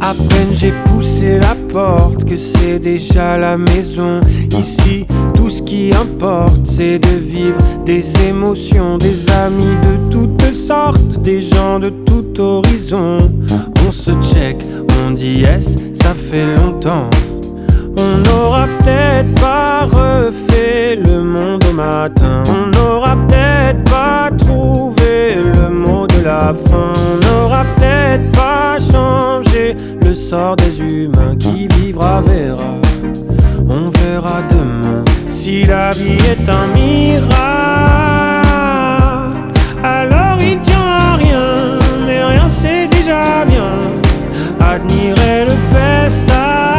À peine j'ai poussé la porte que c'est déjà la maison. Ici, tout ce qui importe, c'est de vivre des émotions, des amis de toutes sortes, des gens de tout horizon. On se check, on dit yes, ça fait longtemps. On n'aura peut-être pas refait le monde au matin. On n'aura peut-être pas trouvé le mot de la fin. On n'aura peut-être pas changé le sort des humains. Qui vivra verra, on verra demain. Si la vie est un miracle, alors il tient à rien, mais rien c'est déjà bien. Admirer le pestacle.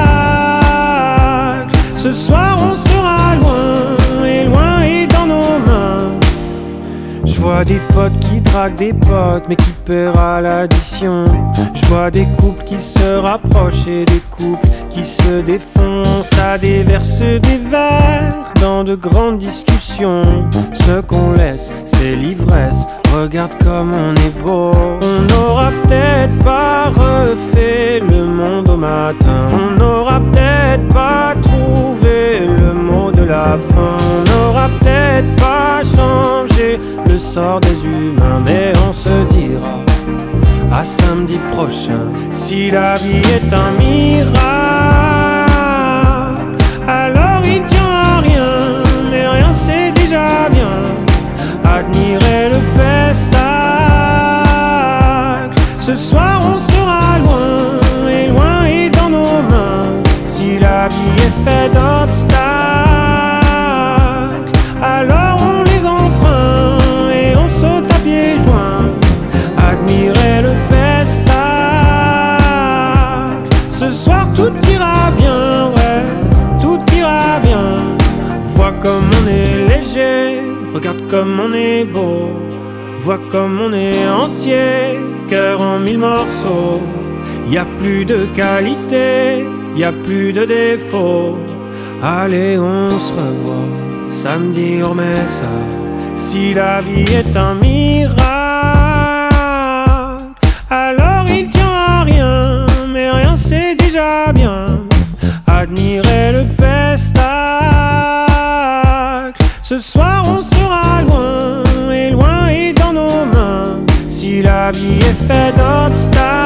Ce soir on sera loin, et loin est dans nos mains. Je vois des potes qui draguent des potes, mais qui paiera l'addition. Je vois des couples qui se rapprochent et des couples qui se défoncent. Ça déverse des verres dans de grandes discussions. Ce qu'on laisse, c'est l'ivresse. Regarde comme on est beau. On n'aura peut-être pas refait le monde au matin. On n'aura peut-être pas trouvé le mot de la fin. On n'aura peut-être pas changé le sort des humains. Mais on se dira à samedi prochain. Si la vie est un miracle, alors il tient à rien, mais rien c'est déjà bien. Admirer le pestacle. Ce soir on sera loin, et loin est dans nos mains. Si la vie est faite d'obstacles, alors on les enfreint et on saute à pieds joints. Admirer le pestacle. Ce soir tout ira bien, ouais, tout ira bien. Vois comme on est léger, regarde comme on est beau. Vois comme on est entier, cœur en mille morceaux. Y a plus de qualité, y a plus de défauts. Allez on se revoit, samedi on remet ça. Si la vie est un miracle, alors il tient à rien, mais rien c'est déjà bien. Admirer le pestacle. Ce soir on sera loin, et loin est dans nos mains. Si la vie est faite d'obstacles,